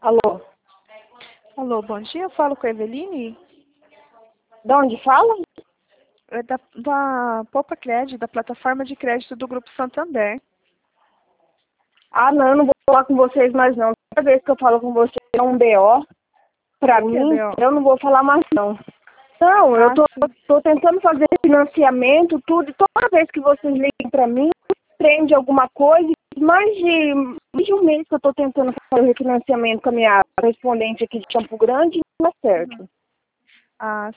Alô? Alô, bom dia, eu falo com a Eveline, De onde fala? é da Poupa Crédito, da plataforma de crédito do Grupo Santander. Ah, não, eu não vou falar com vocês mais não. Toda vez que eu falo com vocês é um BO. Pra O que é, mim, B.O.? eu não vou falar mais não. Não, eu Ah, sim. tô tentando fazer financiamento, tudo. E toda vez que vocês ligam pra mim, prende alguma coisa. Mais de um mês que eu tô tentando fazer o refinanciamento com a minha correspondente aqui de Campo Grande e não dá certo. Ah,